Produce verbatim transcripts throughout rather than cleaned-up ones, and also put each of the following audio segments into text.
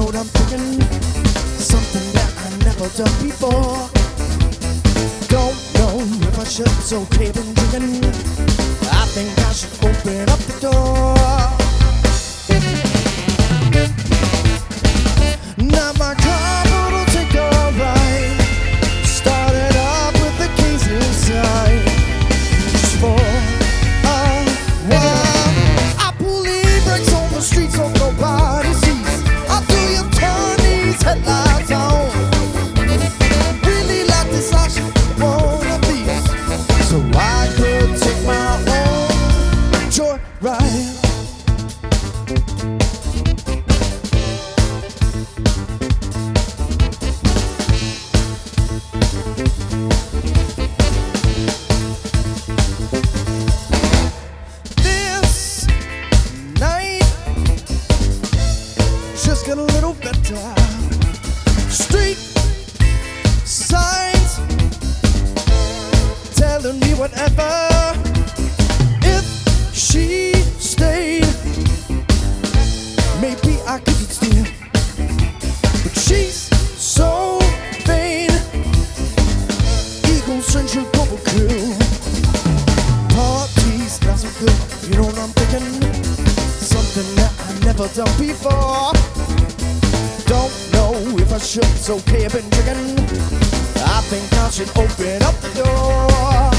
what I'm thinking? Something that I never done before. Don't know if I should, it's okay, been drinking. I think I should open up the door. Not my car, but I'll take a ride. Started off with the keys inside, just for a while. I pull the brakes on the street so nobody sees. How do you turn these headlights on? Really like this, I should one of these, so I could take my own joyride. This night just got a little better. Street signs telling me whatever. If she stayed, maybe I could steal. But she's so vain, egocentric, overkill. Parties not so good, you know what I'm thinking? Something that I never done before. Don't know if I should, it's okay, I've been drinking. I think I should open up the door.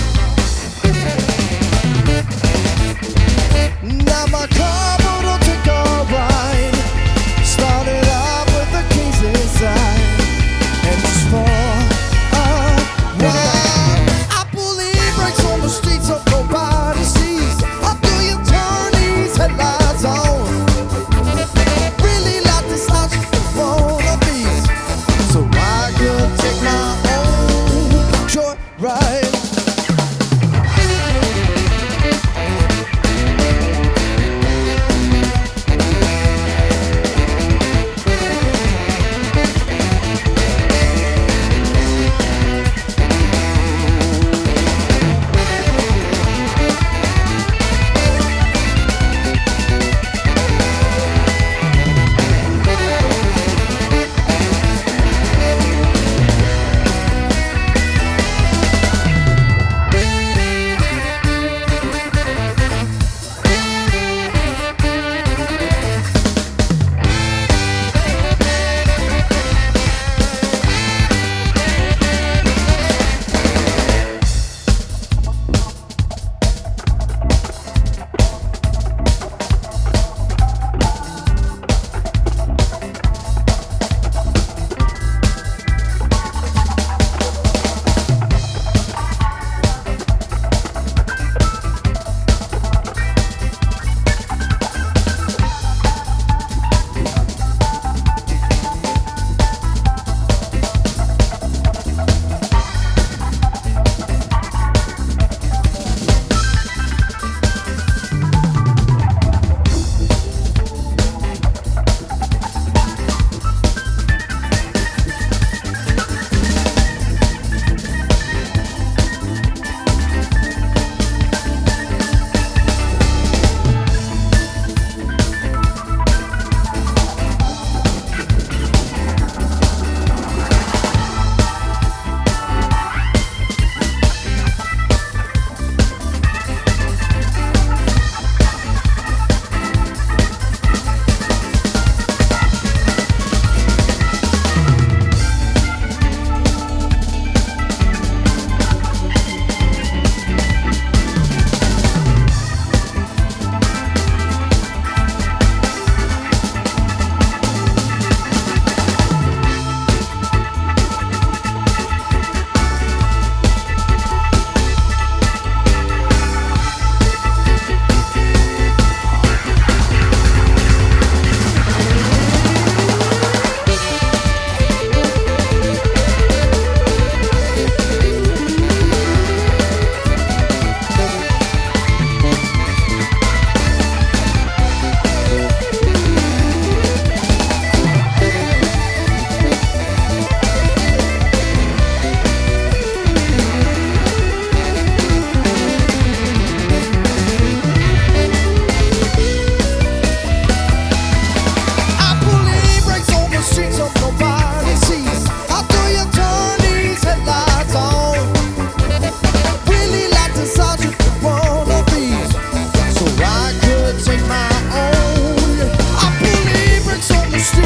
Not my car, but I'll take a ride. Started off with the keys inside, and just for a while, I pull the brakes on the street so nobody sees. How do you turn these headlights on? Really like this, I just one of these, so I could take my own joyride.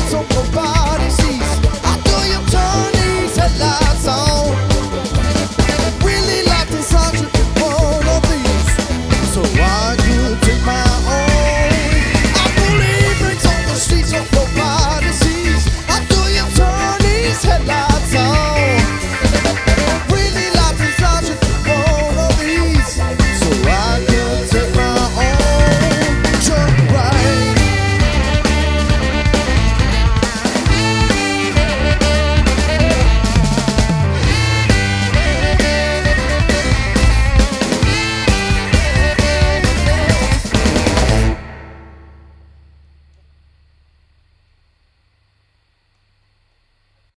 so